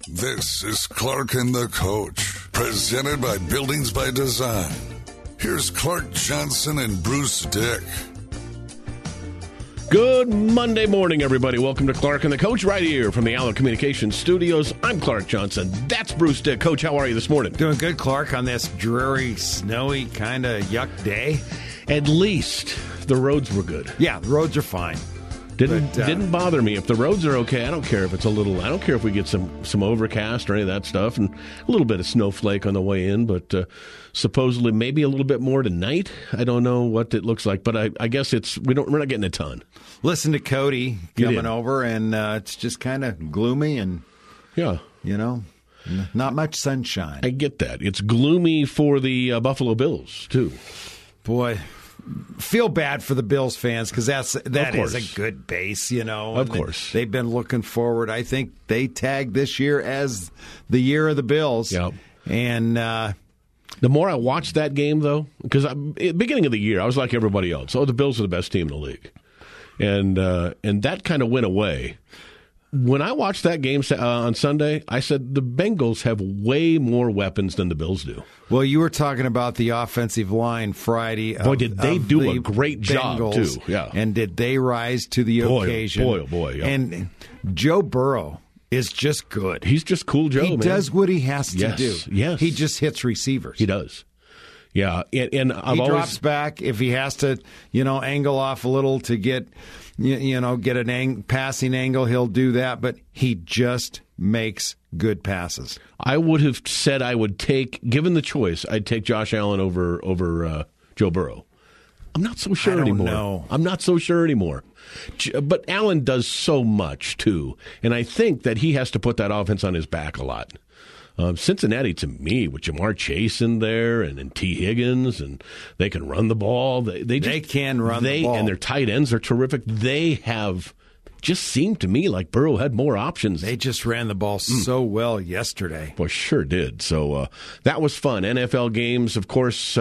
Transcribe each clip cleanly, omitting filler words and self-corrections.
This is Clark and the Coach, presented by Buildings by Design. Here's Clark Johnson and Bruce Dick. Good Monday morning, everybody. Welcome to Clark and the Coach right here from the Allen Communications Studios. I'm Clark Johnson. That's Bruce Dick. Coach, how are you this morning? Doing good, Clark, on this dreary, snowy, kind of yuck day. At least the roads were good. Yeah, the roads are fine. Didn't bother me. If the roads are okay, I don't care if it's a little. I don't care if we get some overcast or any of that stuff, and a little bit of snowflake on the way in. But supposedly maybe a little bit more tonight. I don't know what it looks like, but I guess we're not getting a ton. Listen to Cody coming over, and it's just kind of gloomy and not much sunshine. I get that. It's gloomy for the Buffalo Bills too. Boy. Feel bad for the Bills fans because that is a good base, Of course. They've been looking forward. I think they tagged this year as the year of the Bills. Yep. And the more I watched that game, though, because at the beginning of the year, I was like everybody else. Oh, the Bills are the best team in the league. And that kind of went away. When I watched that game on Sunday, I said the Bengals have way more weapons than the Bills do. Well, you were talking about the offensive line Friday. Boy, did they do a great job, too. Yeah. And did they rise to the occasion? Boy. Yeah. And Joe Burrow is just good. He's just cool Joe, He does what he has to do. Yes. He just hits receivers. He does. Yeah. And he drops back. If he has to, angle off a little to get an passing angle, he'll do that. But he just makes good passes. I would have said given the choice, I'd take Josh Allen over Joe Burrow. I'm not so sure anymore. Know. I'm not so sure anymore. But Allen does so much, too. And I think that he has to put that offense on his back a lot. Cincinnati, to me, with Jamar Chase in there and T. Higgins, and they can run the ball. They can run the ball. And their tight ends are terrific. They have just seemed to me like Burrow had more options. They just ran the ball so well yesterday. Well, sure did. So that was fun. NFL games, of course.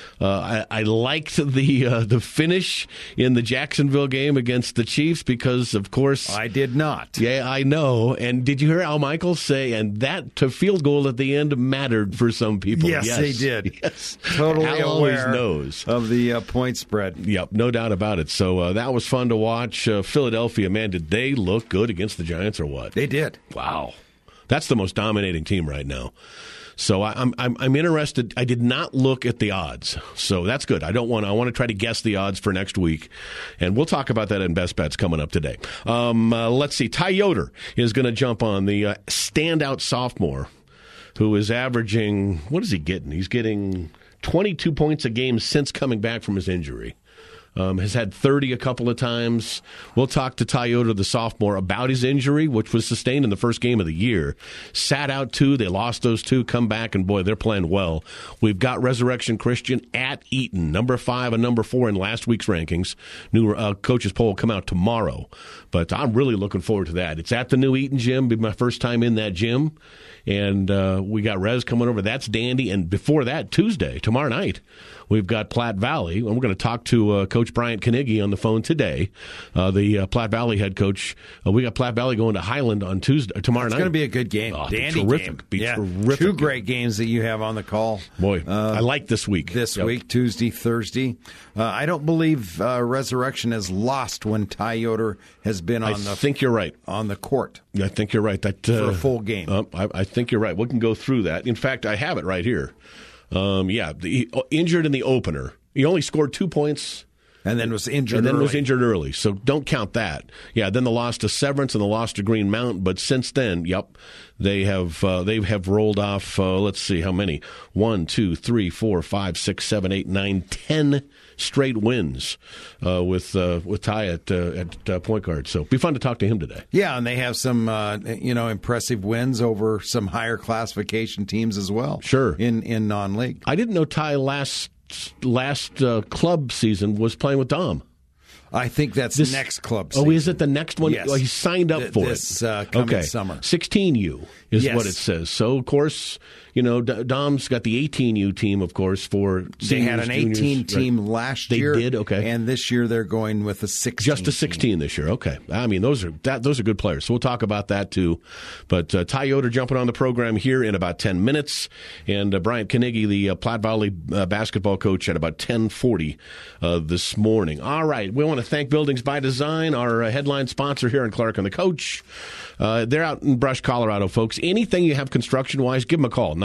I liked the finish in the Jacksonville game against the Chiefs because, of course, I did not. Yeah, I know. And did you hear Al Michaels say, and that field goal at the end mattered for some people? Yes, they did. Yes. Totally Al aware always knows of the point spread. Yep, no doubt about it. So that was fun to watch. Philadelphia, man, did they look good against the Giants or what? They did. Wow. That's the most dominating team right now. So I'm interested. I did not look at the odds, so that's good. I want to try to guess the odds for next week, and we'll talk about that in Best Bets coming up today. Let's see. Ty Yoder is going to jump on the standout sophomore who is averaging, what is he getting? He's getting 22 points a game since coming back from his injury. Has had 30 a couple of times. We'll talk to Ty Yoder, the sophomore, about his injury, which was sustained in the first game of the year. Sat out 2. They lost those 2. Come back, and boy, they're playing well. We've got Resurrection Christian at Eaton, number 5 and number 4 in last week's rankings. New coaches poll will come out tomorrow, but I'm really looking forward to that. It's at the new Eaton gym. It'll be my first time in that gym. And we got Rez coming over. That's dandy. And before that, Tuesday, tomorrow night, we've got Platte Valley. And we're going to talk to Coach Bryant Knigge on the phone today, the Platte Valley head coach. We got Platte Valley going to Highland on tomorrow night. It's going to be a good game. Dandy terrific. Game. Terrific. 2 great games that you have on the call. Boy, I like this week. This week, Tuesday, Thursday. I don't believe Resurrection has lost when Ty Yoder has been on I think you're right. On the court. I think you're right. That for a full game. I think you're right. We can go through that. In fact, I have it right here. Injured in the opener. He only scored 2 points. And then was injured And then early. was injured early. So don't count that. Yeah, then the loss to Severance and the loss to Green Mountain. But since then, they have rolled off, let's see, how many? 1, 2, 3, 4, 5, 6, 7, 8, 9, 10 straight wins with Ty at point guard. So it'll be fun to talk to him today. Yeah, and they have some impressive wins over some higher classification teams as well. Sure. In non-league. I didn't know Ty last club season was playing with Dom. I think that's next club season. Oh, is it the next one? Yes. Oh, he signed up for this it. coming summer. 16U is Yes. what it says. So, of course, Dom's got the 18U team, of course, for seniors, They had an 18 juniors, team right. last They year. did, okay. And this year they're going with a 16 Just a 16 this year. Okay. I mean, those are good players. So we'll talk about that too. But Ty Yoder jumping on the program here in about 10 minutes. And Bryant Carnegie, the Platte Valley basketball coach, at about 10:40 this morning. All right. We want to thank Buildings by Design, our headline sponsor here in Clark and the Coach. They're out in Brush, Colorado, folks. Anything you have construction-wise, give them a call,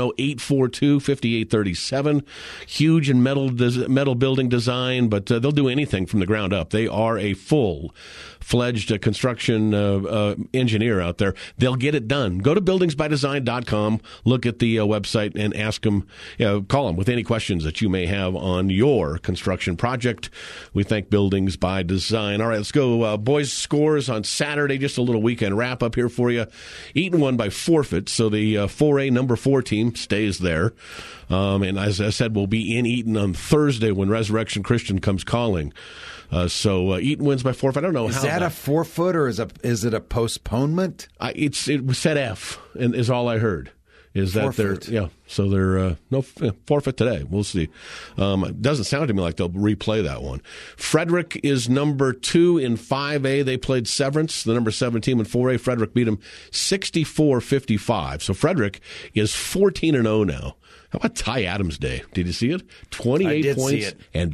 970-842-5837. Huge in metal building design, but they'll do anything from the ground up. They are a full-fledged construction engineer out there. They'll get it done. Go to buildingsbydesign.com, look at the website, and ask them, call them with any questions that you may have on your construction project. We thank Buildings by Design. All right, let's go. Boys scores on Saturday, just a little weekend wrap up here for you. Eaton won by forfeit, so the 4A number 4 team stays there. And as I said, we'll be in Eaton on Thursday when Resurrection Christian comes calling. So Eaton wins by forfeit. I don't know how. Is that a forfeit or is it a postponement? It was set F, and is all I heard. Is that Forfeit. so they're no forfeit today. We'll see. It doesn't sound to me like they'll replay that one. Frederick is number 2 in 5A. They played Severance, the number 7 team in 4A. Frederick beat them 64-55. So Frederick is 14-0 now. How about Ty Adams Day? Did you see it? 28 points and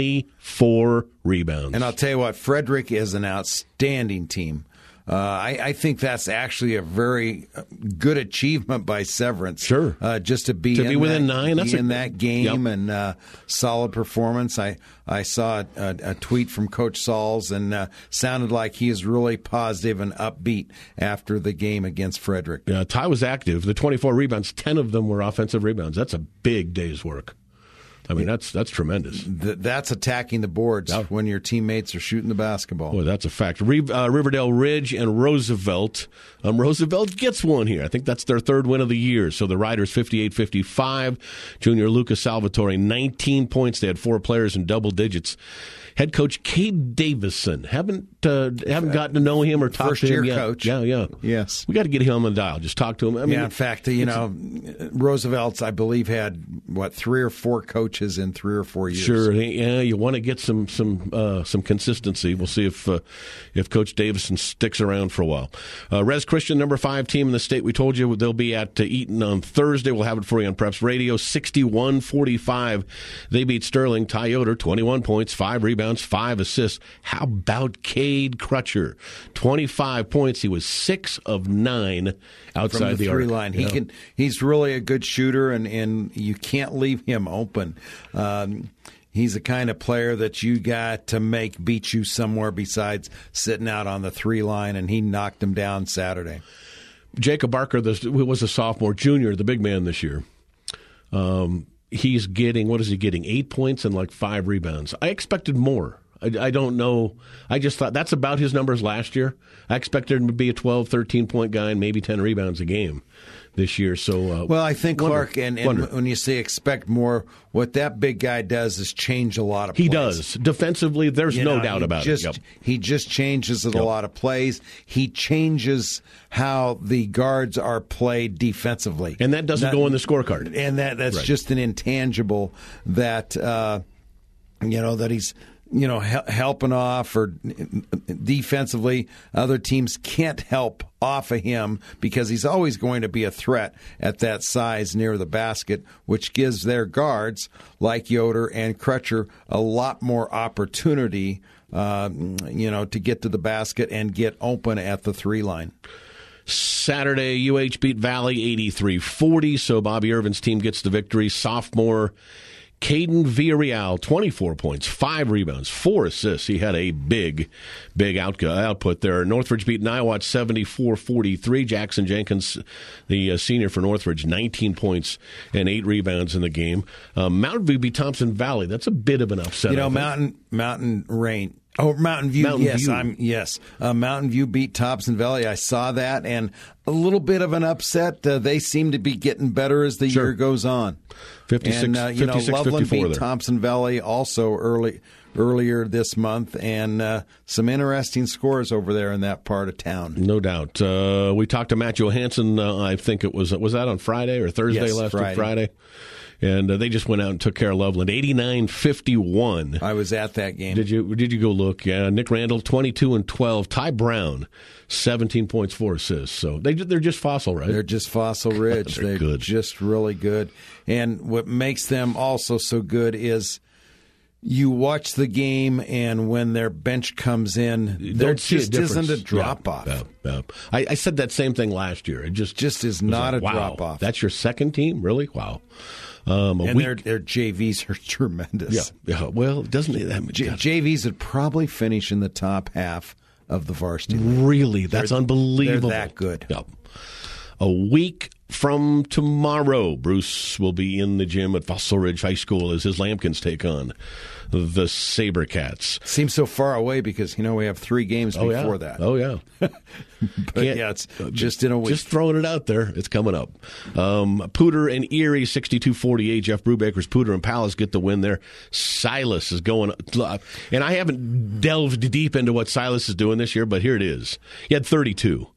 24 rebounds. And I'll tell you what, Frederick is an outstanding team. I think that's actually a very good achievement by Severance. Sure. Just to be within 9. That's in that game, yep. And solid performance. I saw a tweet from Coach Sauls, and sounded like he is really positive and upbeat after the game against Frederick. Yeah, Ty was active. The 24 rebounds, 10 of them were offensive rebounds. That's a big day's work. I mean, that's tremendous. That's attacking the boards when your teammates are shooting the basketball. Boy, that's a fact. Riverdale Ridge and Roosevelt. Roosevelt gets one here. I think that's their 3rd win of the year. So the Riders 58-55. Junior Lucas Salvatore, 19 points. They had 4 players in double digits. Head coach Cade Davison. Haven't gotten to know him or talked to him yet. First-year coach. Yeah. Yes. We got to get him on the dial. Just talk to him. I mean, in fact, Roosevelt's, I believe, had 3 or 4 coaches in 3 or 4 years. Sure. Yeah, you want to get some consistency. We'll see if Coach Davison sticks around for a while. Res Christian, number 5 team in the state. We told you they'll be at Eaton on Thursday. We'll have it for you on Preps Radio. 61-45. They beat Sterling. Ty Yoder, 21 points, 5 rebounds, 5 assists. How about Cade Crutcher? 25 points. He was 6 of 9 outside from the arc. 3 line. He's really a good shooter, and you can't leave him open. He's the kind of player that you got to beat you somewhere besides sitting out on the 3 line, and he knocked him down Saturday. Jacob Barker was a sophomore, junior, the big man this year. He's getting, what is he getting, 8 points and 5 rebounds. I expected more. I don't know. I just thought that's about his numbers last year. I expected him to be a 12, 13-point guy and maybe 10 rebounds a game this year. So, well, I think, Clark, and when you say expect more, what that big guy does is change a lot of plays. He does. Defensively, there's no doubt about it. Yep. He just changes a lot of plays. He changes how the guards are played defensively. And that doesn't go in the scorecard. And that's just an intangible that, that he's helping off, or defensively, other teams can't help off of him because he's always going to be a threat at that size near the basket, which gives their guards like Yoder and Crutcher a lot more opportunity, to get to the basket and get open at the 3 line. Saturday, UH beat Valley 83-40, so Bobby Irvin's team gets the victory. Sophomore Caden Villarreal, 24 points, 5 rebounds, 4 assists. He had a big output there. Northridge beat Niwot 74-43. Jackson Jenkins, the senior for Northridge, 19 points and 8 rebounds in the game. Mountain View beat Thompson Valley. That's a bit of an upset. Mountain Oh, Mountain View. Mountain View. Yes. Mountain View beat Thompson Valley. I saw that, and a little bit of an upset. They seem to be getting better as the year goes on. 56, and 54 Loveland beat there. Thompson Valley also earlier this month, and some interesting scores over there in that part of town. No doubt. We talked to Matt Johansson. I think it was that on Friday or Thursday last week? Friday. And they just went out and took care of Loveland, 89-51. I was at that game. Did you go look? Yeah, Nick Randall, 22 and 12. Ty Brown, 17 points, 4 assists. So they're just Fossil, right? They're just Fossil Ridge. They're good. Just really good. And what makes them also so good is you watch the game, and when their bench comes in, there just isn't a drop-off. Yeah. I said that same thing last year. It just is not a wow, drop-off. That's your second team? Really? Wow. And their JVs are tremendous. Yeah. Well, doesn't it? JVs would probably finish in the top half of the varsity. Really? That's unbelievable. They're that good. Yeah. A week from tomorrow, Bruce will be in the gym at Fossil Ridge High School as his Lambkins take on the SaberCats. Seems so far away because, we have 3 games before that. Oh, yeah. But it's just in a week. Just throwing it out there. It's coming up. Pooter and Erie, 62-48. Jeff Brubaker's Pooter and Palace get the win there. Silas is going, and I haven't delved deep into what Silas is doing this year, but here it is. He had 32.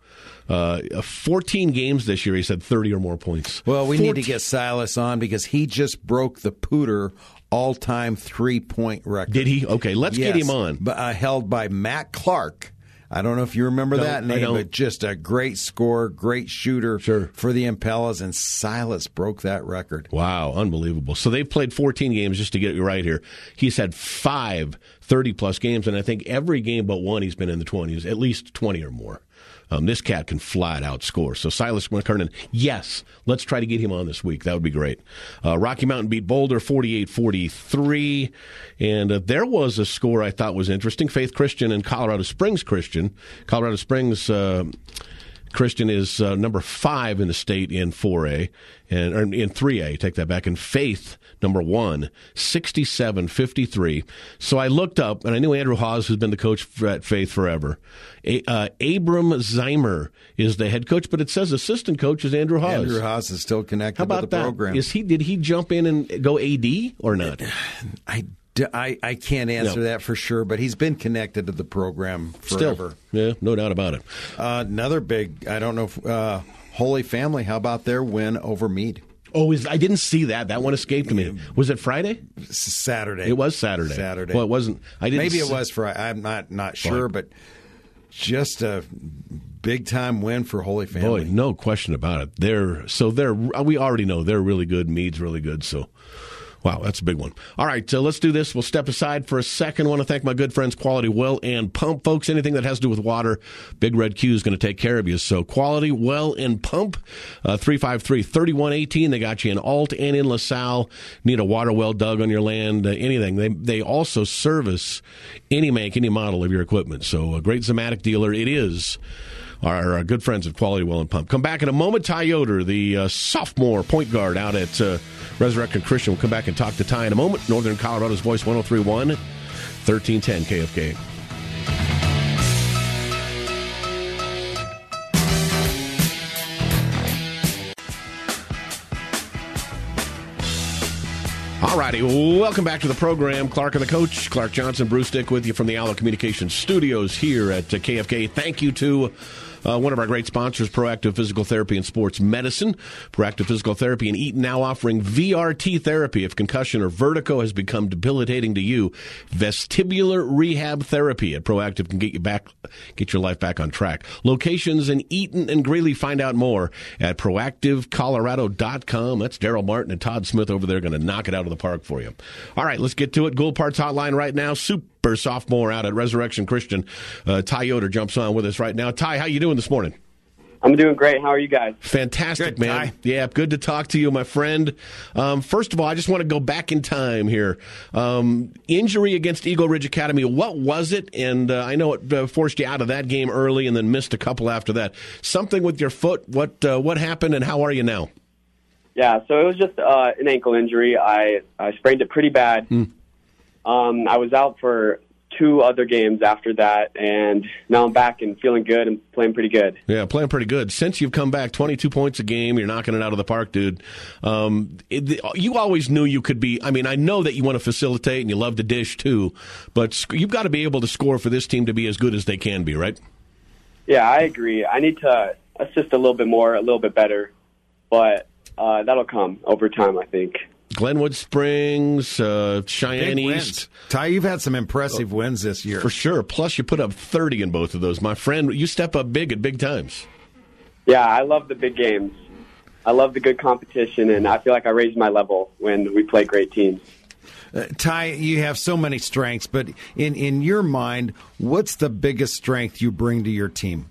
14 games this year, he said 30 or more points. Well, we need to get Silas on because he just broke the Pooter all-time 3-point record. Did he? Okay, let's get him on. Held by Matt Clark. I don't know if you remember that name, but just a great scorer, great shooter for the Impellas, and Silas broke that record. Wow, unbelievable. So they've played 14 games, just to get you right here. He's had 5 30-plus games, and I think every game but one he's been in the 20s, at least 20 or more. This cat can flat out score. So Silas McKernan, yes, let's try to get him on this week. That would be great. Rocky Mountain beat Boulder 48-43. And there was a score I thought was interesting. Faith Christian and Colorado Springs Christian. Colorado Springs Christian is number 5 in the state in 4A, or in 3A, take that back. And Faith, number 1, 67-53. So I looked up, and I knew Andrew Hawes, who's been the coach at Faith forever. Abram Zeimer is the head coach, but it says assistant coach is Andrew Hawes. Andrew Hawes is still connected to the program. Did he jump in and go AD or not? I can't answer that for sure, but he's been connected to the program forever. Still, yeah, no doubt about it. Another big, I don't know, if, Holy Family, how about their win over Meade? Oh, I didn't see that. That one escaped me. Was it Friday? Saturday. It was Saturday. Well, it wasn't. Maybe it was Friday. I'm not sure, but just a big-time win for Holy Family. Boy, no question about it. We already know they're really good. Meade's really good, so... Wow, that's a big one. All right, let's do this. We'll step aside for a second. I want to thank my good friends Quality Well and Pump. Folks, anything that has to do with water, Big Red Q is going to take care of you. So Quality Well and Pump, 353-3118. They got you in Alt and in LaSalle. Need a water well dug on your land, anything. They also service any make, any model of your equipment. So a great Zamatic dealer. It is our good friends at Quality Well and Pump. Come back in a moment. Ty Yoder, the sophomore point guard out at Resurrection Christian, will come back and talk to Ty in a moment. Northern Colorado's Voice 103.1, 1310 KFK. All righty, welcome back to the program. Clark and the Coach, Clark Johnson, Bruce Dick with you from the Allo Communications Studios here at KFK. Thank you to one of our great sponsors, Proactive Physical Therapy and Sports Medicine. Proactive Physical Therapy in Eaton now offering VRT therapy if concussion or vertigo has become debilitating to you. Vestibular rehab therapy at Proactive can get your life back on track. Locations in Eaton and Greeley. Find out more at proactivecolorado.com. That's Daryl Martin and Todd Smith over there going to knock it out of the park for you. All right, let's get to it. Gold Parts Hotline right now. Super sophomore out at Resurrection Christian. Ty Yoder jumps on with us right now. Ty, how you doing this morning? I'm doing great. How are you guys? Fantastic, good, man. Ty. Yeah, good to talk to you, my friend. First of all, I just want to go back in time here. Injury against Eagle Ridge Academy, what was it? And I know it forced you out of that game early and then missed a couple after that. Something with your foot. What happened and how are you now? Yeah, so it was just an ankle injury. I sprained it pretty bad. I was out for 2 other games after that, and now I'm back and feeling good and playing pretty good. Yeah, playing pretty good. Since you've come back, 22 points a game, you're knocking it out of the park, dude. You always knew you could be, I mean, I know that you want to facilitate and you love to dish too, but you've got to be able to score for this team to be as good as they can be, right? Yeah, I agree. I need to assist a little bit more, a little bit better, but that'll come over time, I think. Glenwood Springs, Cheyenne Big East. wins. Ty, you've had some impressive wins this year. For sure. Plus, you put up 30 in both of those. My friend, you step up big at big times. Yeah, I love the big games. I love the good competition, and I feel like I raise my level when we play great teams. Ty, you have so many strengths, but in your mind, what's the biggest strength you bring to your team?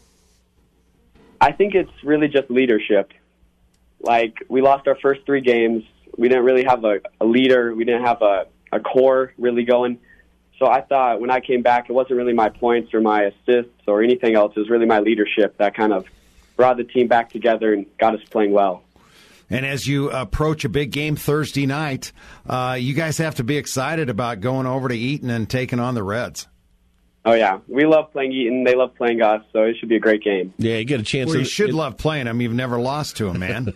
I think it's really just leadership. Like, we lost our first 3 games. We didn't really have a leader. We didn't have a core really going. So I thought when I came back, it wasn't really my points or my assists or anything else. It was really my leadership that kind of brought the team back together and got us playing well. And as you approach a big game Thursday night, you guys have to be excited about going over to Eaton and taking on the Reds. Oh, yeah. We love playing Eaton. They love playing us, so it should be a great game. Yeah, you get a chance. Well, you should love playing them. You've never lost to them, man.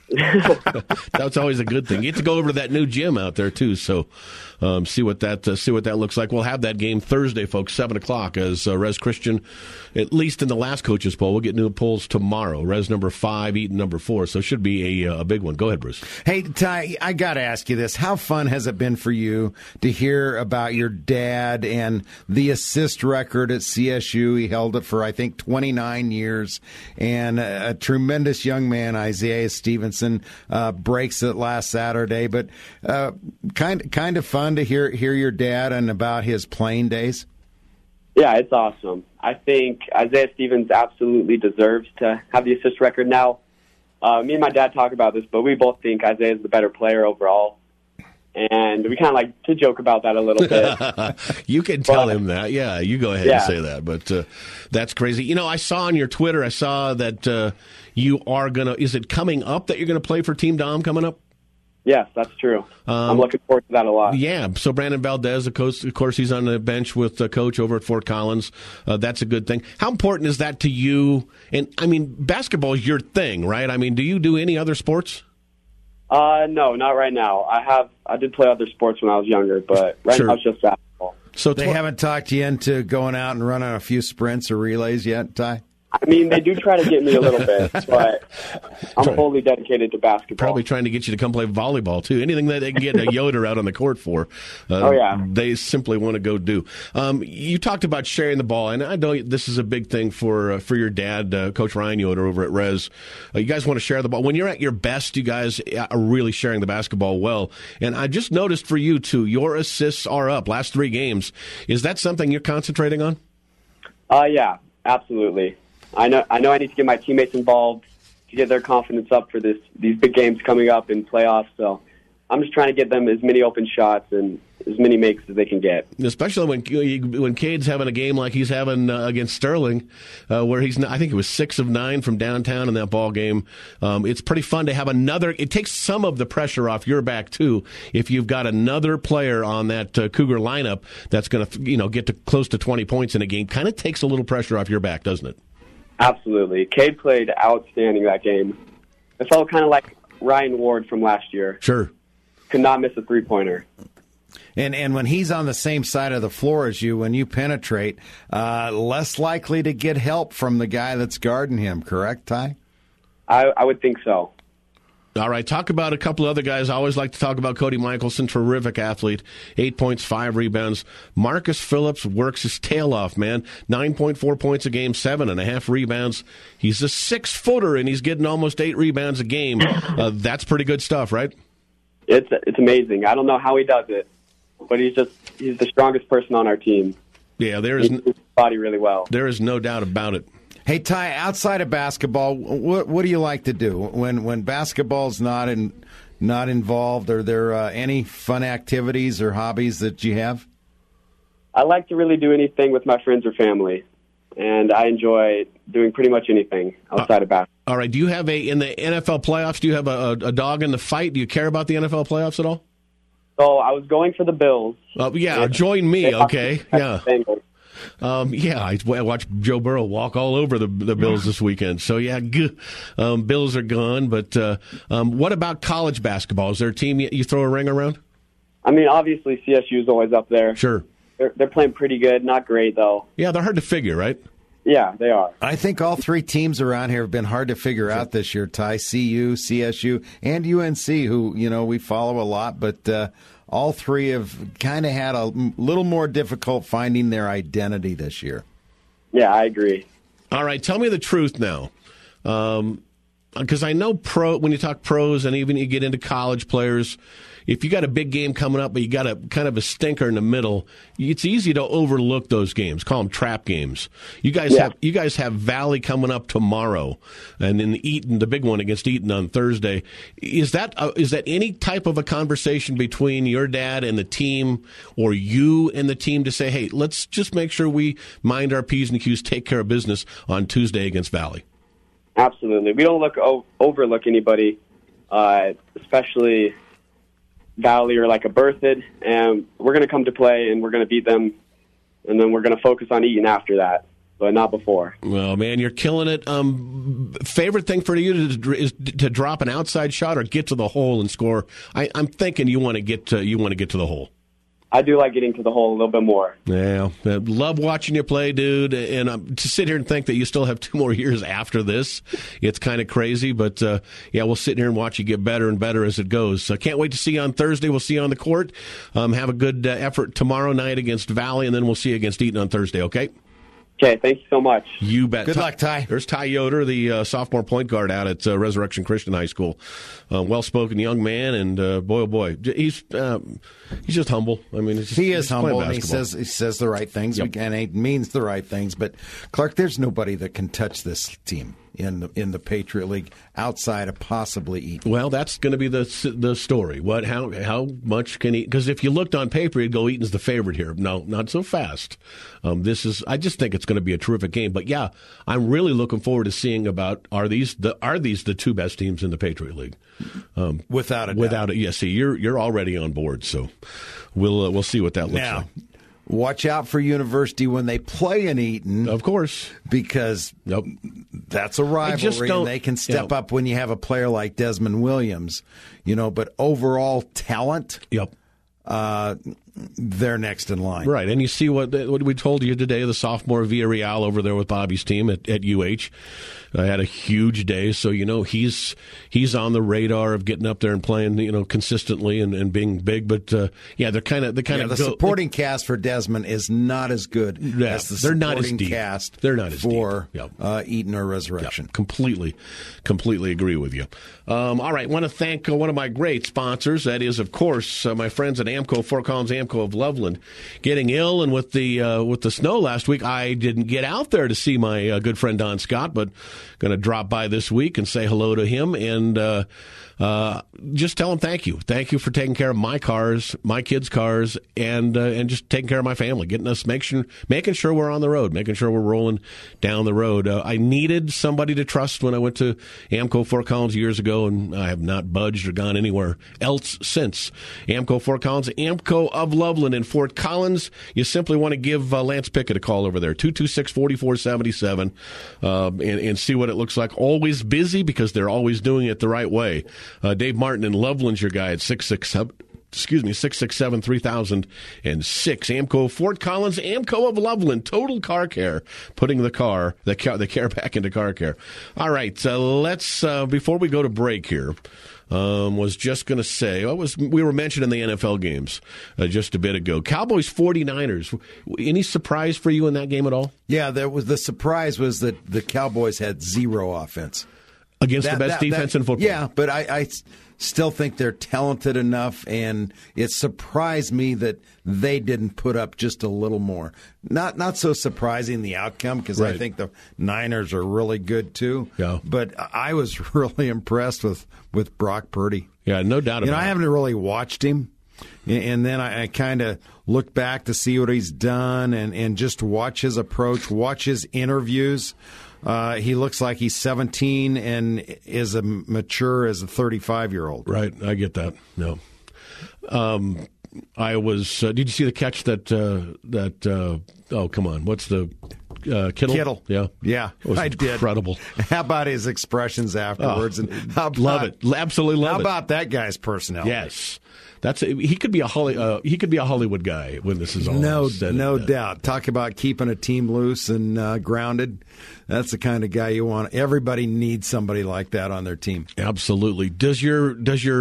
That's always a good thing. You get to go over to that new gym out there too, so see what that looks like. We'll have that game Thursday, folks, 7:00 as Res Christian, at least in the last coaches poll. We'll get new polls tomorrow. Res number 5, Eaton number 4, so it should be a big one. Go ahead, Bruce. Hey, Ty, I got to ask you this: how fun has it been for you to hear about your dad and the assist record at CSU? He held it for, I think, 29 years, and a tremendous young man, Isaiah Stevenson, breaks it last Saturday. But kind of fun to hear your dad and about his playing days. Yeah, it's awesome. I think Isaiah Stevens absolutely deserves to have the assist record now. Me and my dad talk about this, but we both think Isaiah is the better player overall. And we kind of like to joke about that a little bit. You can tell him that. Yeah, you go ahead and say that. But that's crazy. You know, I saw on your Twitter, I saw that you are going to – is it coming up that you're going to play for Team Dom coming up? Yes, that's true. I'm looking forward to that a lot. Yeah, so Brandon Valdez, of course, he's on the bench with the coach over at Fort Collins. That's a good thing. How important is that to you? And, I mean, basketball is your thing, right? I mean, do you do any other sports? No, not right now. I did play other sports when I was younger, but right now it's just basketball. So they haven't talked you into going out and running a few sprints or relays yet, Ty? I mean, they do try to get me a little bit, but I'm fully dedicated to basketball. Probably trying to get you to come play volleyball, too. Anything that they can get a Yoder out on the court for, they simply want to go do. You talked about sharing the ball, and I know this is a big thing for your dad, Coach Ryan Yoder over at Res. You guys want to share the ball. When you're at your best, you guys are really sharing the basketball well. And I just noticed for you, too, your assists are up last 3 games. Is that something you're concentrating on? Yeah, absolutely. I know I need to get my teammates involved to get their confidence up for these big games coming up in playoffs. So I'm just trying to get them as many open shots and as many makes as they can get. Especially when Cade's having a game like he's having against Sterling, where I think it was 6 of 9 from downtown in that ball game. It's pretty fun to have another. It takes some of the pressure off your back too if you've got another player on that Cougar lineup that's going to get to close to 20 points in a game. Kind of takes a little pressure off your back, doesn't it? Absolutely. Cade played outstanding that game. It felt kind of like Ryan Ward from last year. Sure. Could not miss a three-pointer. And when he's on the same side of the floor as you, when you penetrate, less likely to get help from the guy that's guarding him, correct, Ty? I would think so. All right, talk about a couple of other guys. I always like to talk about Cody Michelson, terrific athlete, 8 points, 5 rebounds. Marcus Phillips works his tail off, man. 9.4 points a game, 7.5 rebounds. He's a 6-footer, and he's getting almost 8 rebounds a game. That's pretty good stuff, right? It's amazing. I don't know how he does it, but he's the strongest person on our team. Yeah, he uses his body really well. There is no doubt about it. Hey, Ty, outside of basketball, what do you like to do when basketball's not involved? Are there any fun activities or hobbies that you have? I like to really do anything with my friends or family, and I enjoy doing pretty much anything outside of basketball. All right. Do you have in the NFL playoffs? Do you have a dog in the fight? Do you care about the NFL playoffs at all? So I was going for the Bills. Yeah, join me, okay? Yeah. Bengals. I watched Joe Burrow walk all over the Bills this weekend. So, yeah, Bills are gone. But what about college basketball? Is there a team you throw a ring around? I mean, obviously CSU is always up there. Sure. They're playing pretty good. Not great, though. Yeah, they're hard to figure, right? Yeah, they are. I think all three teams around here have been hard to figure out this year, Ty. CU, CSU, and UNC, who, we follow a lot. But all three have kind of had a little more difficult finding their identity this year. Yeah, I agree. All right, tell me the truth now. Because I know when you talk pros and even you get into college players, if you got a big game coming up, but you got a kind of a stinker in the middle, it's easy to overlook those games. Call them trap games. You guys have Valley coming up tomorrow, and then Eaton, the big one against Eaton on Thursday. Is that any type of a conversation between your dad and the team, or you and the team, to say, hey, let's just make sure we mind our P's and Q's, take care of business on Tuesday against Valley? Absolutely. We don't overlook anybody, especially Valley or like a Berthoud, and we're going to come to play and we're going to beat them, and then we're going to focus on Eaton after that, but not before. Well, man, you're killing it. Favorite thing for you is to drop an outside shot or get to the hole and score. I'm thinking you want to get to the hole. I do like getting to the hole a little bit more. Yeah, love watching you play, dude. And to sit here and think that you still have 2 more years after this, it's kind of crazy. But, we'll sit here and watch you get better and better as it goes. So can't wait to see you on Thursday. We'll see you on the court. Have a good effort tomorrow night against Valley, and then we'll see you against Eaton on Thursday, okay? Okay, thank you so much. You bet. Good luck, Ty. There's Ty Yoder, the sophomore point guard out at Resurrection Christian High School. Well-spoken young man, and boy, oh boy, he's just humble. I mean, he is humble, and he says the right things, and he means the right things. But Clark, there's nobody that can touch this team in the Patriot League outside of possibly Eaton. Well, that's going to be the story. How much can Eaton? Because if you looked on paper, you'd go, Eaton's the favorite here. No, not so fast. I just think it's going to be a terrific game. But yeah, I'm really looking forward to seeing about are these the 2 best teams in the Patriot League? Without a doubt. Without it, yeah. See, you're already on board, so we'll see what that looks like. Watch out for University when they play in Eaton. Of course. Because that's a rivalry, and they can step up when you have a player like Desmond Williams. But overall talent, they're next in line. Right, and you see what we told you today, the sophomore Villarreal over there with Bobby's team at UH. Had a huge day, so he's on the radar of getting up there and playing consistently and being big. But they're kind of the supporting cast for Desmond is not as good as the supporting cast. They're not as for deep. Eaton or Resurrection. Completely agree with you. All right, want to thank one of my great sponsors. That is, of course, my friends at Amco, Fort Collins Amco of Loveland. Getting ill, and with the snow last week, I didn't get out there to see my good friend Don Scott, but going to drop by this week and say hello to him and just tell him thank you. Thank you for taking care of my cars, my kids' cars, and just taking care of my family, making sure we're on the road, making sure we're rolling down the road. I needed somebody to trust when I went to Amco Fort Collins years ago, and I have not budged or gone anywhere else since. Amco Fort Collins, Amco of Loveland in Fort Collins. You simply want to give Lance Pickett a call over there, 226-4477, and see what it looks like. Always busy because they're always doing it the right way. Dave Martin in Loveland's your guy at 667-3006. Amco Fort Collins, Amco of Loveland, Total Car Care, putting the care back into car care. All right, let's before we go to break here. Was just going to say, we were mentioning the NFL games just a bit ago. Cowboys 49ers. Any surprise for you in that game at all? Yeah, the surprise was that the Cowboys had 0 offense against the best defense in football. Yeah, but I still think they're talented enough, and it surprised me that they didn't put up just a little more. Not so surprising the outcome, because I think the Niners are really good too. Yeah. But I was really impressed with Brock Purdy. Yeah, no doubt about it. I haven't really watched him, and then I kind of looked back to see what he's done and just watch his approach, watch his interviews. He looks like he's 17 and is mature as a 35-year-old. Right, I get that. No. I was. Did you see the catch that? Oh, come on! What's the Kittle? Yeah, it was I did. Incredible. How about his expressions afterwards? And how about, love it. Absolutely love it. How about that guy's personality? Yes, he could be a Hollywood guy when this is all said. No doubt. Talk about keeping a team loose and grounded. That's the kind of guy you want. Everybody needs somebody like that on their team. Absolutely. Does your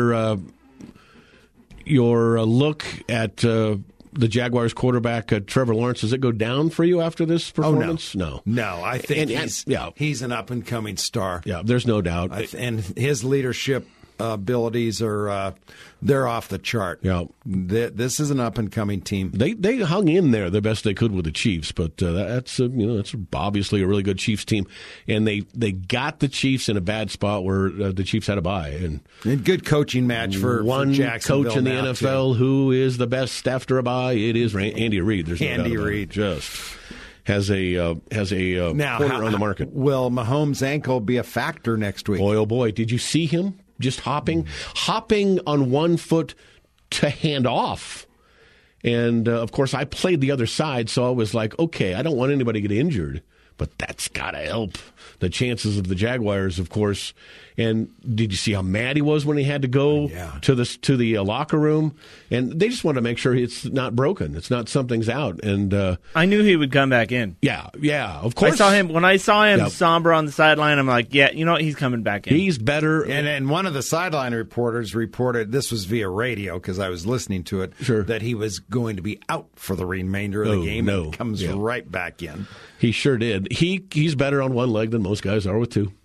look at the Jaguars quarterback, Trevor Lawrence, does it go down for you after this performance? No. I think he's an up-and-coming star. Yeah, there's no doubt. And his leadership abilities are they're off the chart. Yeah. This is an up-and-coming team. They hung in there the best they could with the Chiefs, but that's obviously a really good Chiefs team, and they got the Chiefs in a bad spot where the Chiefs had a bye, and good coaching match for Jacksonville coach in the NFL too. Who is the best after a bye. It is Andy Reid. There's no Andy doubt about Reid it. Just has a corner on the market. Will Mahomes' ankle be a factor next week? Boy, oh boy, did you see him? Just hopping on one foot to hand off. And, of course, I played the other side, so I was like, okay, I don't want anybody to get injured, but that's got to help the chances of the Jaguars, of course. And did you see how mad he was when he had to go to the locker room? And they just wanted to make sure it's not broken. It's not something's out. And I knew he would come back in. Yeah, of course. When I saw him somber on the sideline, I'm like, yeah, you know what? He's coming back in. He's better. And one of the sideline reporters reported, this was via radio because I was listening to it, that he was going to be out for the remainder of the game. And comes right back in. He sure did. He's better on one leg than most guys are with two.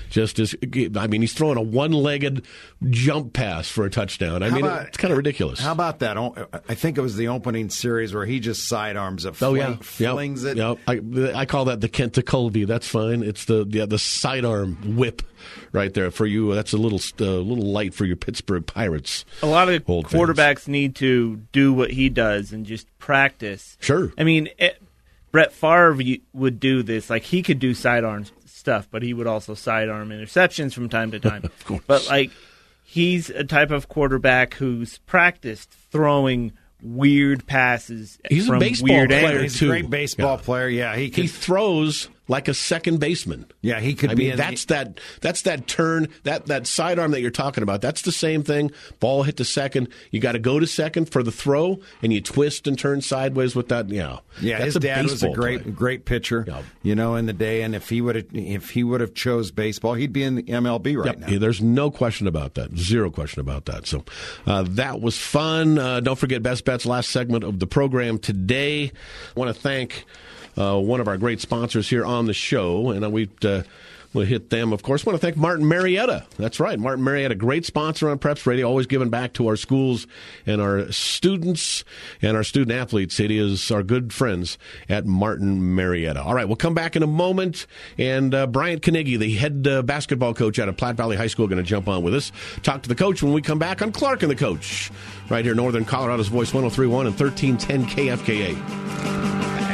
He's throwing a one-legged jump pass for a touchdown. It's kind of ridiculous. How about that? I think it was the opening series where he just sidearms it, flings it. Yeah. I call that the Kent Colby. That's fine. It's the sidearm whip right there for you. That's a little light for your Pittsburgh Pirates. A lot of quarterbacks need to do what he does and just practice. Sure. Brett Favre would do this. Like, he could do sidearm stuff, but he would also sidearm interceptions from time to time. Of course. But, he's a type of quarterback who's practiced throwing weird passes. He's a baseball weird player, angles. He's a great baseball player. Yeah, he throws like a second baseman. Yeah, he could be. That's that turn, that sidearm that you're talking about. That's the same thing. Ball hit to second. You got to go to second for the throw, and you twist and turn sideways with that. Yeah, his dad was a great pitcher. In the day, and if he would have chose baseball, he'd be in the MLB right now. Yeah, there's no question about that. Zero question about that. So that was fun. Don't forget Best Bets, last segment of the program today. I want to thank one of our great sponsors here on the show, and we'll hit them, of course. I want to thank Martin Marietta. That's right, Martin Marietta, great sponsor on Preps Radio, always giving back to our schools and our students and our student athletes. It is our good friends at Martin Marietta. All right, we'll come back in a moment, and Bryant Knigge, the head basketball coach out of Platte Valley High School, going to jump on with us. Talk to the coach when we come back on Clark and the Coach, right here, Northern Colorado's Voice, 103.1 and 1310 KFKA.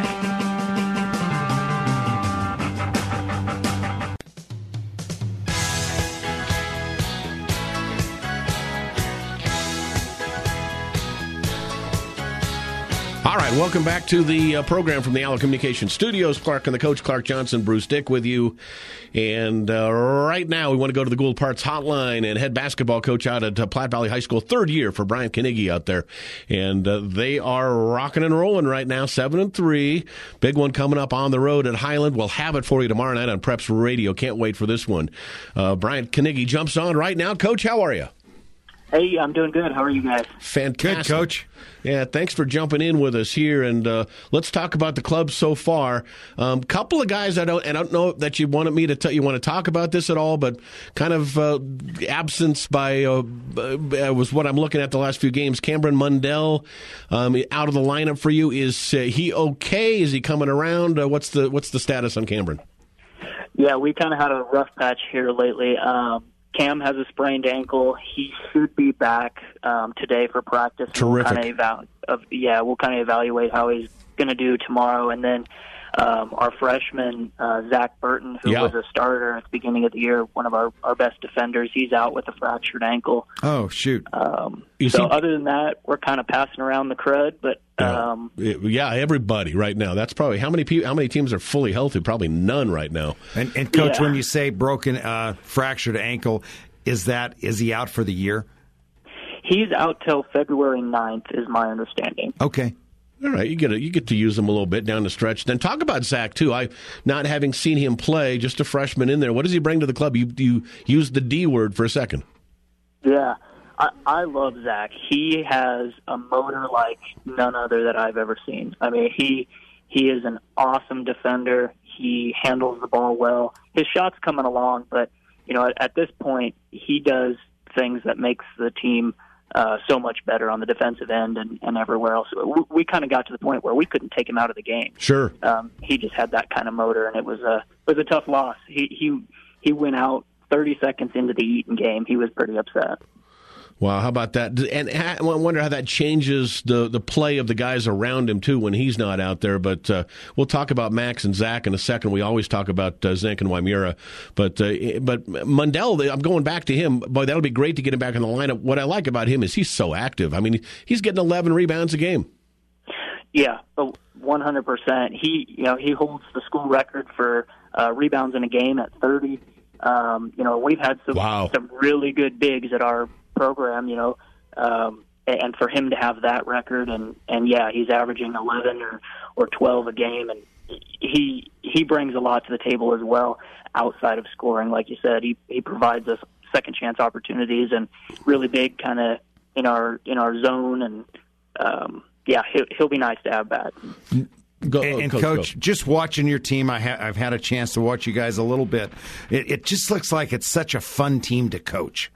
All right, welcome back to the program from the Allen Communications Studios. Clark and the Coach, Clark Johnson, Bruce Dick with you. And right now we want to go to the Gould Parts Hotline and head basketball coach out at Platte Valley High School, third year for Bryant Knigge out there. And they are rocking and rolling right now, 7-3. Big one coming up on the road at Highland. We'll have it for you tomorrow night on Preps Radio. Can't wait for this one. Bryant Knigge jumps on right now. Coach, how are you? Hey, I'm doing good. How are you guys? Fantastic. Good, Coach. Yeah, thanks for jumping in with us here, and let's talk about the club so far. Couple of guys I don't know that you wanted me to you want to talk about this at all, but kind of absence by was what I'm looking at the last few games. Cameron Mundell out of the lineup for you. Is he okay? Is he coming around? What's the status on Cameron? Yeah, we kind of had a rough patch here lately. Cam has a sprained ankle. He should be back today for practice. Terrific. We'll kind of evaluate how he's going to do tomorrow. And then Our freshman, Zach Burton, who was a starter at the beginning of the year, one of our best defenders, he's out with a fractured ankle. Oh, shoot. Other than that, we're kind of passing around the crud, but everybody right now. That's probably how many teams are fully healthy? Probably none right now. And Coach, when you say broken, fractured ankle, is he out for the year? He's out till February 9th, is my understanding. Okay. All right, you get to use him a little bit down the stretch. Then talk about Zach too. Not having seen him play, just a freshman in there. What does he bring to the club? You used the D word for a second. Yeah, I love Zach. He has a motor like none other that I've ever seen. I mean, he is an awesome defender. He handles the ball well. His shot's coming along, but at this point, he does things that makes the team so much better on the defensive end and everywhere else. We kind of got to the point where we couldn't take him out of the game. Sure. He just had that kind of motor, and it was a tough loss. He went out 30 seconds into the Eaton game. He was pretty upset. Wow, how about that? And I wonder how that changes the play of the guys around him, too, when he's not out there. But we'll talk about Max and Zach in a second. We always talk about Zach and Wymira. But Mundell, I'm going back to him. Boy, that'll be great to get him back in the lineup. What I like about him is he's so active. I mean, he's getting 11 rebounds a game. Yeah, 100%. He holds the school record for rebounds in a game at 30. We've had some really good bigs at our program, and for him to have that record and he's averaging 11 or 12 a game, and he brings a lot to the table as well outside of scoring. Like you said, he provides us second chance opportunities and really big kind of in our zone, and he'll be nice to have back. Coach, just watching your team, I've had a chance to watch you guys a little bit. It just looks like it's such a fun team to coach.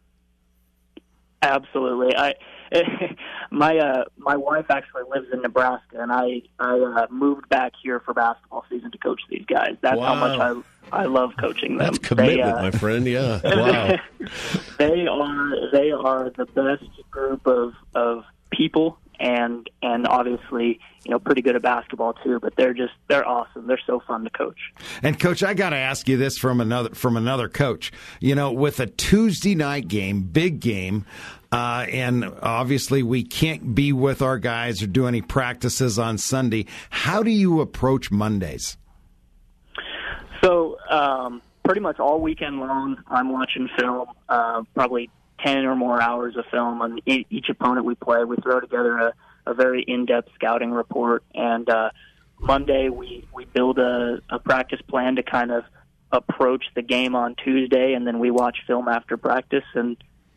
Absolutely. My wife actually lives in Nebraska, and I moved back here for basketball season to coach these guys. That's how much I love coaching them. That's commitment, my friend. Yeah. Wow. They are the best group of people, and obviously, pretty good at basketball too, but they're awesome. They're so fun to coach. And Coach, I got to ask you this from another coach. With a Tuesday night game, big game, and obviously we can't be with our guys or do any practices on Sunday. How do you approach Mondays? So, pretty much all weekend long, I'm watching film, probably 10 or more hours of film on each opponent we play. We throw together a very in-depth scouting report, and Monday we build a practice plan to kind of approach the game on Tuesday, and then we watch film after practice. And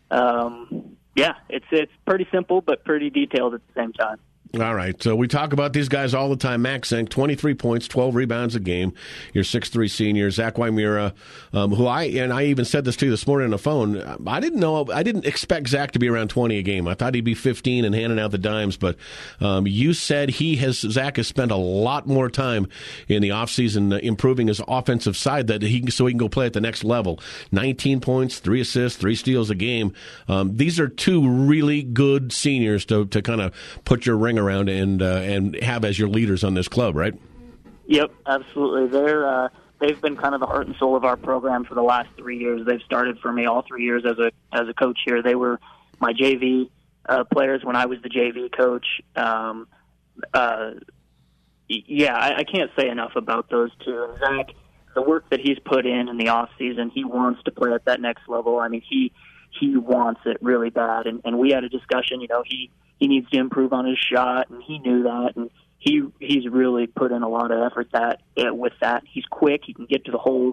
it's pretty simple but pretty detailed at the same time. All right, so we talk about these guys all the time. Max Zenk, 23 points, 12 rebounds a game. Your 6'3" senior, Zach Wymira, who I even said this to you this morning on the phone. I didn't expect Zach to be around 20 a game. I thought he'd be 15 and handing out the dimes, but you said Zach has spent a lot more time in the offseason improving his offensive side so he can go play at the next level. 19 points, 3 assists, 3 steals a game. These are two really good seniors to kind of put your ring around and have as your leaders on this club, right? Yep, absolutely. They've been kind of the heart and soul of our program for the last 3 years. They've started for me all 3 years as a coach here. They were my JV players when I was the JV coach. I can't say enough about those two. And Zach, the work that he's put in the off season, he wants to play at that next level. I mean, he wants it really bad. And we had a discussion. He needs to improve on his shot, and he knew that, and he's really put in a lot of effort with that. He's quick. He can get to the hole.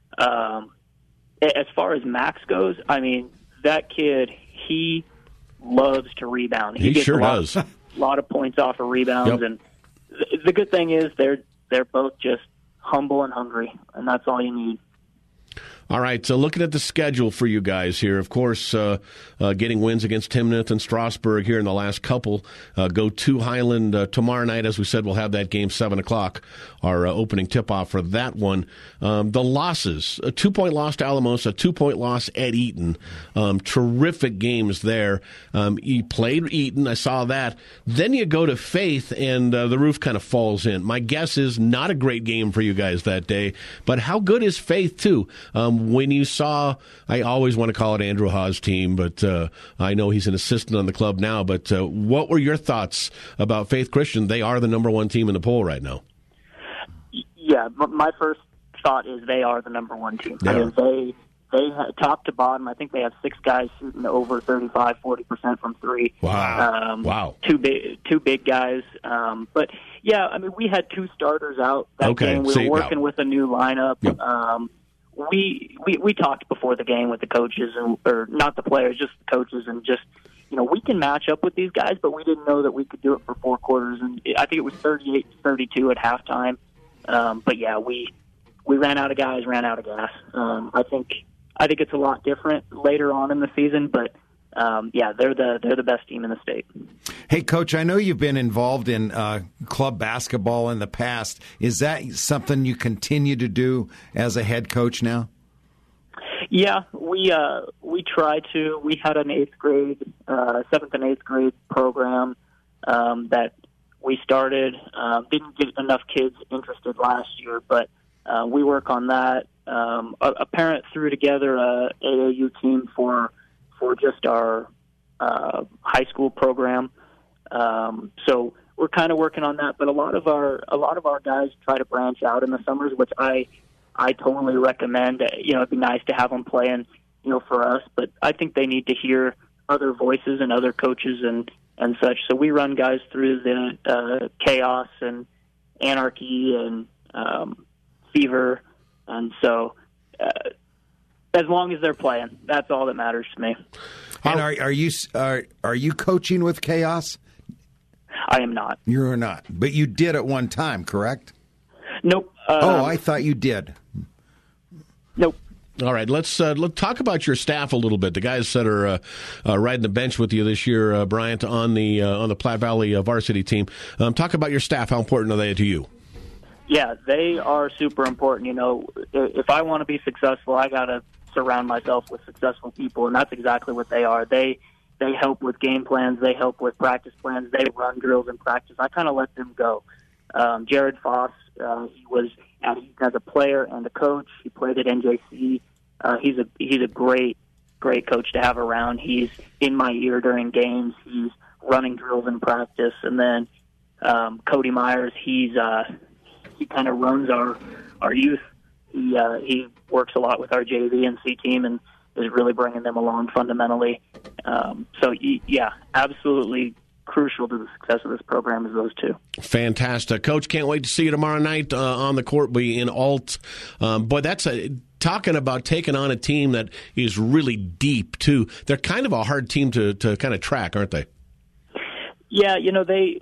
As far as Max goes, I mean, that kid, he loves to rebound. He gets sure does. A lot of points off of rebounds, Yep. and the good thing is they're both just humble and hungry, and that's all you need. All right, so looking at the schedule for you guys here, of course, getting wins against Timnath and Strasburg here in the last couple. Go to Highland tomorrow night. As we said, we'll have that game 7 o'clock, our opening tip-off for that one. The losses, a 2-point loss to Alamosa, a 2-point loss at Eaton. Terrific games there. You played Eaton, I saw that. Then you go to Faith, and the roof kind of falls in. My guess is not a great game for you guys that day, but how good is Faith, too? When you saw, I always want to call it Andrew Haas' team, but I know he's an assistant on the club now, but what were your thoughts about Faith Christian? They are the number 1 team in the poll right now. Yeah, my first thought is they are the number 1 team. I mean, they top to bottom, I think they have 6 guys shooting over 35, 40% from 3. Wow. Wow. Two big guys. But, yeah, I mean, we had 2 starters out that game. We were working with a new lineup. Yep. We talked before the game with the coaches, or not the players, just the coaches, and just, we can match up with these guys, but we didn't know that we could do it for 4 quarters. And I think it was 38-32 at halftime. But yeah, we ran out of guys, ran out of gas. I think it's a lot different later on in the season, but yeah, they're the best team in the state. Hey, Coach, I know you've been involved in club basketball in the past. Is that something you continue to do as a head coach now? Yeah, we try to. We had an 7th and 8th grade program that we started. Didn't get enough kids interested last year, but we work on that. A parent threw together a AAU team for just our high school program. So we're kind of working on that, but a lot of our guys try to branch out in the summers, which I totally recommend. It'd be nice to have them playing, for us, but I think they need to hear other voices and other coaches and such. So we run guys through the Chaos and Anarchy and Fever, and so as long as they're playing, that's all that matters to me. And are you coaching with Chaos? I am not. You're not, but you did at one time, correct? Nope. I thought you did. Nope. All right, let's talk about your staff a little bit. The guys that are riding the bench with you this year, Bryant, on the Platte Valley varsity team. Talk about your staff. How important are they to you? Yeah, they are super important. If I want to be successful, I got to surround myself with successful people, and that's exactly what they are. They help with game plans. They help with practice plans. They run drills in practice. I kind of let them go. Jared Foss, he was at Eaton as a player and a coach. He played at NJC. He's a great coach to have around. He's in my ear during games. He's running drills in practice. And then Cody Myers, he kind of runs our youth. He works a lot with our JV and C team and is really bringing them along fundamentally. Yeah, absolutely crucial to the success of this program is those 2. Fantastic. Coach, can't wait to see you tomorrow night on the court in Alt. Boy, that's talking about taking on a team that is really deep, too. They're kind of a hard team to kind of track, aren't they? Yeah, they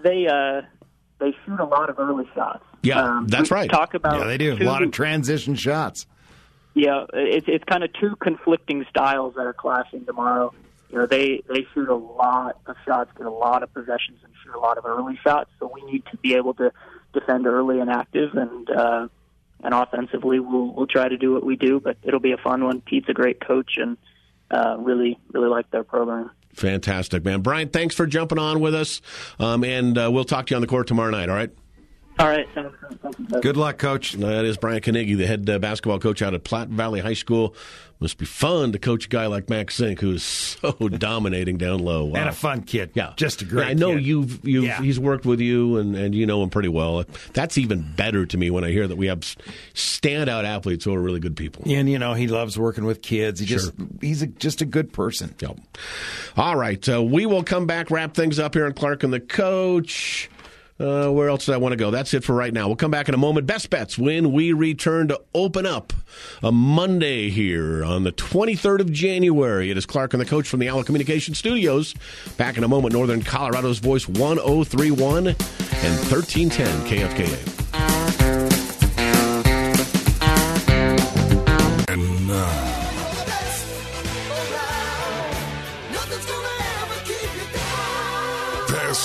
shoot a lot of early shots. Yeah, that's right. Talk about they do. A lot of transition shots. Yeah, it's kind of 2 conflicting styles that are clashing tomorrow. They shoot a lot of shots, get a lot of possessions, and shoot a lot of early shots. So we need to be able to defend early and active, and offensively we'll try to do what we do. But it'll be a fun one. Pete's a great coach, and really like their program. Fantastic, man. Brian, thanks for jumping on with us, and we'll talk to you on the court tomorrow night. All right. All right. Good luck, Coach. That is Brian Carnegie, the head basketball coach out at Platte Valley High School. Must be fun to coach a guy like Max Zink, who is so dominating down low. Wow. And a fun kid. Yeah. Just a great I know kid. He's worked with you, and you know him pretty well. That's even better to me when I hear that we have standout athletes who are really good people. And, he loves working with kids. He's just a good person. Yep. All right. We will come back, wrap things up here on Clark and the Coach. Where else did I want to go? That's it for right now. We'll come back in a moment. Best bets when we return to open up a Monday here on the 23rd of January. It is Clark and the Coach from the Owl Communication Studios. Back in a moment, Northern Colorado's Voice 1031 and 1310 KFKA. And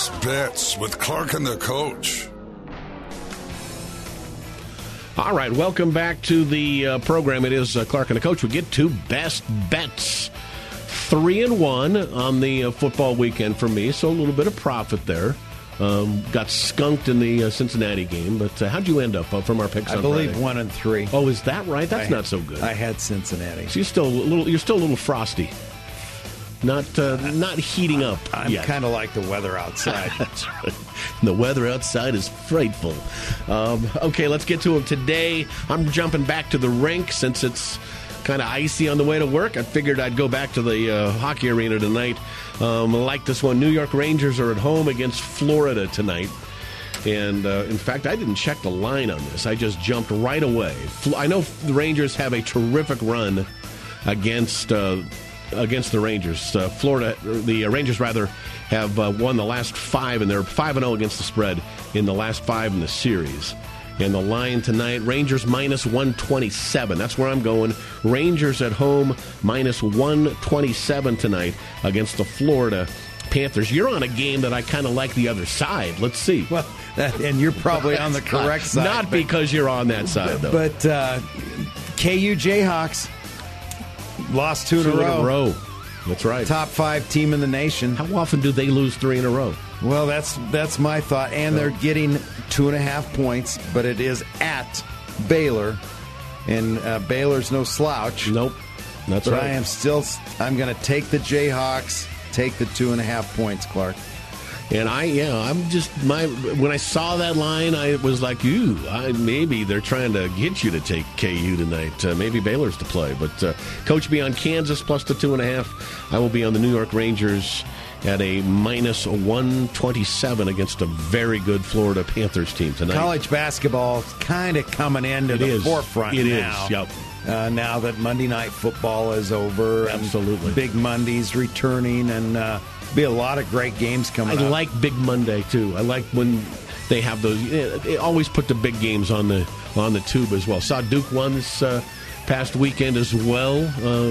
best bets with Clark and the Coach. All right, welcome back to the program. It is Clark and the Coach. We get to best bets. 3-1 on the football weekend for me, so a little bit of profit there. Got skunked in the Cincinnati game, but how'd you end up from our picks? I believe 1-3. Oh, is that right? That's not so good. I had Cincinnati. So you're still a little frosty, not heating up. I'm kind of like the weather outside. That's right. The weather outside is frightful. Okay, let's get to them today. I'm jumping back to the rink since it's kind of icy on the way to work. I figured I'd go back to the hockey arena tonight. I like this one. New York Rangers are at home against Florida tonight. And, in fact, I didn't check the line on this. I just jumped right away. I know the Rangers have a terrific run against the Rangers. The Rangers, have won the last 5, and they're 5-0 against the spread in the last 5 in the series. And the line tonight, Rangers minus 127. That's where I'm going. Rangers at home minus 127 tonight against the Florida Panthers. You're on a game that I kind of like the other side. Let's see. Well, and you're probably on the correct side. Not because you're on that side, though. But KU Jayhawks lost 2 in a row. That's right. Top 5 team in the nation. How often do they lose 3 in a row? Well, that's my thought. And they're getting 2.5 points, but it is at Baylor. And Baylor's no slouch. Nope. That's right. But I'm going to take the Jayhawks, take the 2.5 points, Clark. And when I saw that line, I was like, maybe they're trying to get you to take KU tonight. Maybe Baylor's to play. But Coach be on Kansas plus the 2.5. I will be on the New York Rangers at a minus 127 against a very good Florida Panthers team tonight. College basketball kind of coming into the forefront now. It is, yep. Now that Monday Night Football is over. Absolutely. And Big Monday's returning, and be a lot of great games coming up. I like Big Monday, too. I like when they have those. They always put the big games on the tube as well. Saw Duke won this past weekend as well.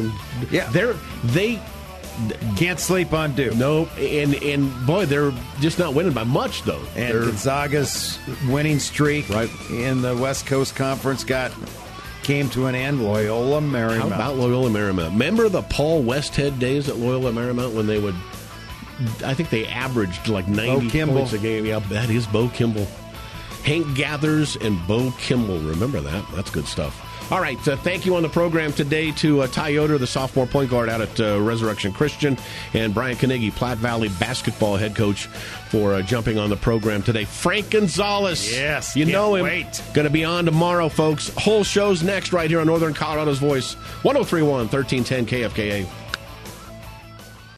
They can't sleep on Duke. Nope. And boy, they're just not winning by much, though. And Gonzaga's winning streak in the West Coast Conference came to an end. Loyola Marymount. How about Loyola Marymount? Remember the Paul Westhead days at Loyola Marymount when they would, I think they averaged like 90 points a game. Yeah, that is Bo Kimball. Hank Gathers and Bo Kimball. Remember that? That's good stuff. All right, thank you on the program today to Ty Yoder, the sophomore point guard out at Resurrection Christian, and Brian Carnegie, Platte Valley basketball head coach, for jumping on the program today. Frank Gonzalez. Yes, you know him. Wait. Going to be on tomorrow, folks. Whole show's next right here on Northern Colorado's Voice, 103.1, 1310 KFKA.